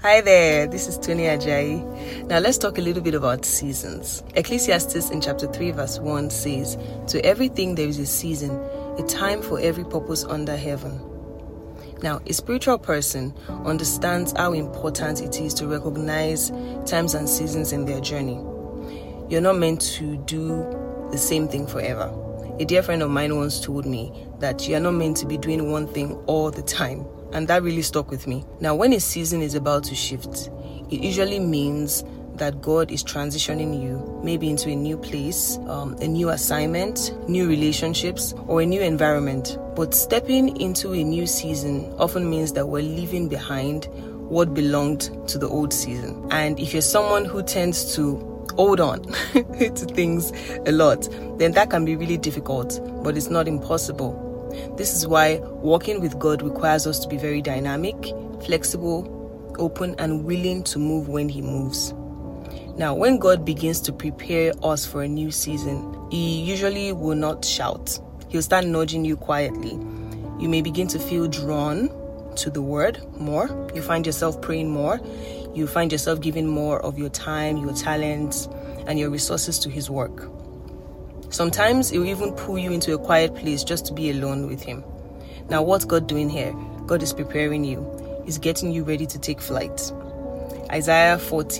Hi there, this is Tony Ajayi. Now let's talk a little bit about seasons. Ecclesiastes in chapter 3 verse 1 says, "To everything there is a season, a time for every purpose under heaven." Now, a spiritual person understands how important it is to recognize times and seasons in their journey. You're not meant to do the same thing forever. A dear friend of mine once told me that you're not meant to be doing one thing all the time. And that really stuck with me. Now, when a season is about to shift, it usually means that God is transitioning you maybe into a new place, a new assignment, new relationships, or a new environment. But stepping into a new season often means that we're leaving behind what belonged to the old season. And if you're someone who tends to hold on to things a lot, then that can be really difficult, but it's not impossible. This is why walking with God requires us to be very dynamic, flexible, open, and willing to move when He moves. Now, when God begins to prepare us for a new season, He usually will not shout. He'll start nudging you quietly. You may begin to feel drawn to the Word more. You find yourself praying more. You find yourself giving more of your time, your talents, and your resources to His work. Sometimes it will even pull you into a quiet place just to be alone with Him. Now, what's God doing here? God is preparing you. He's getting you ready to take flight. Isaiah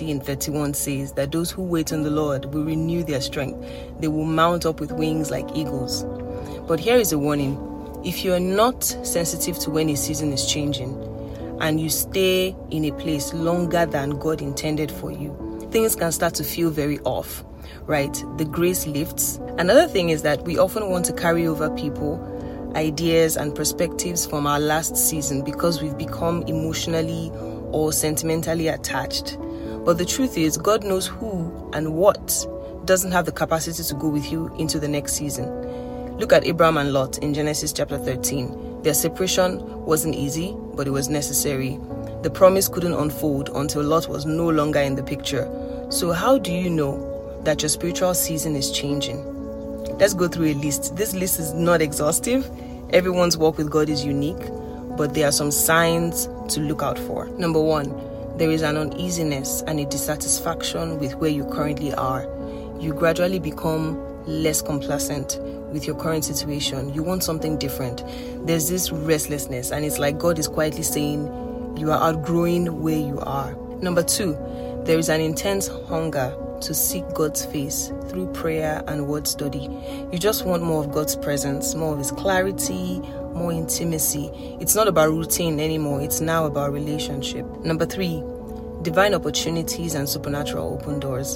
40:31 says that those who wait on the Lord will renew their strength. They will mount up with wings like eagles. But here is a warning. If you're not sensitive to when a season is changing and you stay in a place longer than God intended for you, things can start to feel very off. Right? The grace lifts. Another thing is that we often want to carry over people, ideas, and perspectives from our last season because we've become emotionally or sentimentally attached. But the truth is, God knows who and what doesn't have the capacity to go with you into the next season. Look at Abraham and Lot in Genesis chapter 13. Their separation wasn't easy, but it was necessary. The promise couldn't unfold until Lot was no longer in the picture. So how do you know that your spiritual season is changing? Let's go through a list. This list is not exhaustive. Everyone's walk with God is unique, but there are some signs to look out for. Number 1, there is an uneasiness and a dissatisfaction with where you currently are. You gradually become less complacent with your current situation. You want something different. There's this restlessness, and it's like God is quietly saying you are outgrowing where you are. Number 2, there is an intense hunger to seek God's face through prayer and word study. You just want more of God's presence, more of His clarity, more intimacy. It's not about routine anymore. It's now about relationship. Number 3, divine opportunities and supernatural open doors.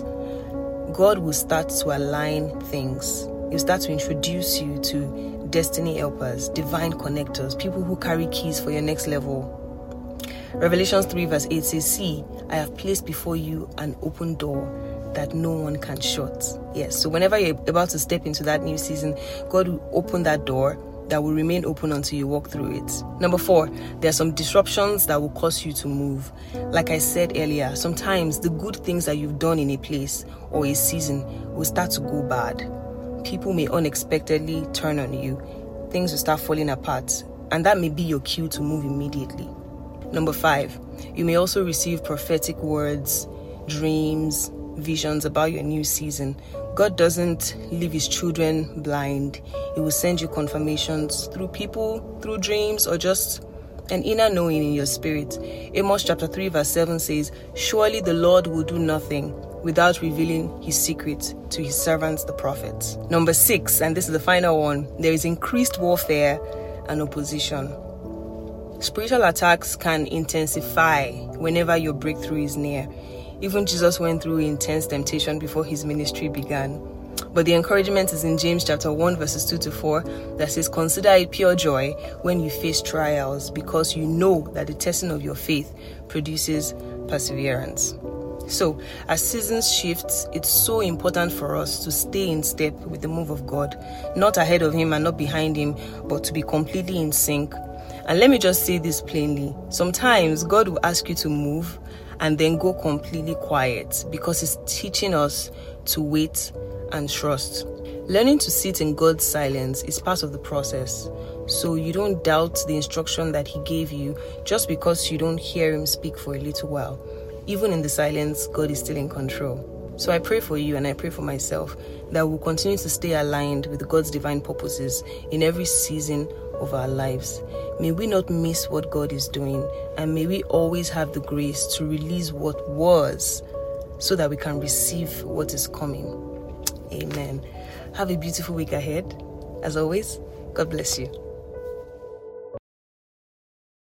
God will start to align things. He'll start to introduce you to destiny helpers, divine connectors, people who carry keys for your next level. Revelations 3 verse 8 says, "See, I have placed before you an open door that no one can shut." Yes, so whenever you're about to step into that new season, God will open that door that will remain open until you walk through it. Number 4, there are some disruptions that will cause you to move. Like I said earlier, sometimes the good things that you've done in a place or a season will start to go bad. People may unexpectedly turn on you. Things will start falling apart, and that may be your cue to move immediately. Number 5, you may also receive prophetic words, dreams, visions about your new season. God doesn't leave His children blind. He will send you confirmations through people, through dreams, or just an inner knowing in your spirit. Amos chapter 3 verse 7 says, "Surely the Lord will do nothing without revealing His secret to His servants, the prophets." Number 6, and this is the final one, there is increased warfare and opposition. Spiritual attacks can intensify whenever your breakthrough is near. Even Jesus went through intense temptation before His ministry began. But the encouragement is in James chapter 1 verses 2-4 that says, "Consider it pure joy when you face trials, because you know that the testing of your faith produces perseverance." So, as seasons shift, it's so important for us to stay in step with the move of God, not ahead of Him and not behind Him, but to be completely in sync. And let me just say this plainly. Sometimes God will ask you to move and then go completely quiet because He's teaching us to wait and trust. Learning to sit in God's silence is part of the process. so you don't doubt the instruction that he gave you just because you don't hear him speak for a little while. Even in the silence, God is still in control. So I pray for you and I pray for myself that we'll continue to stay aligned with God's divine purposes in every season of our lives. May we not miss what God is doing, and may we always have the grace to release what was so that we can receive what is coming. Amen. Have a beautiful week ahead. As always, God bless you.